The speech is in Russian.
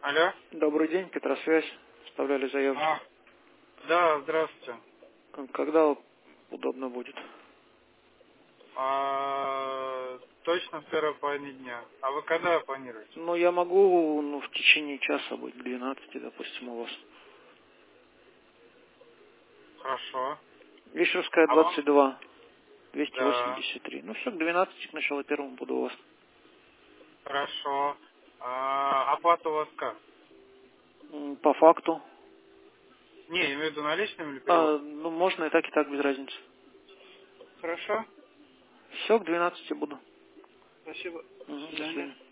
Алло. Добрый день, Петросвязь. Вставляли заявку. Да, здравствуйте. Когда удобно будет? Точно в первой половине дня. А вы когда планируете? Ну, я могу, в течение часа быть, к 12, допустим, у вас. Хорошо. Вишерская, А вам? 22, Да. 283. Ну, все, к 12, к началу первому буду у вас. Хорошо. Оплата у вас как? По факту. Не, я имею в виду наличными или перевод? Можно и так, без разницы. Хорошо. Все, к 12 буду. Спасибо. До До свидания. свидания.